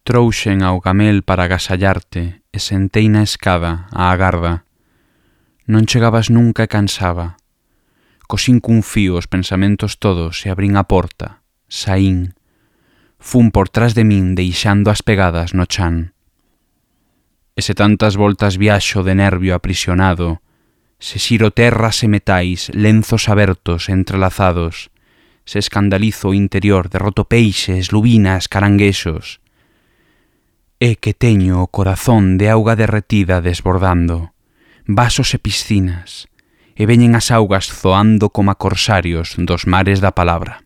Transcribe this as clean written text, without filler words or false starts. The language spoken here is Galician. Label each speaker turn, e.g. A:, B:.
A: Trouxen ao gamel para agasallarte e sentei na escada á agarda. Non chegabas nunca e cansaba. Cosín cun fío os pensamentos todos e abrín a porta. Saín. Fun por trás de min deixando as pegadas no chan. E se tantas voltas viaxo de nervio aprisionado, se xiro terras e metais, lenzos abertos entrelazados, se escandalizo o interior de roto peixes, lubinas, caranguexos, é que teño o corazón de auga derretida desbordando, vasos e piscinas, e veñen as augas zoando como a corsarios dos mares da palabra.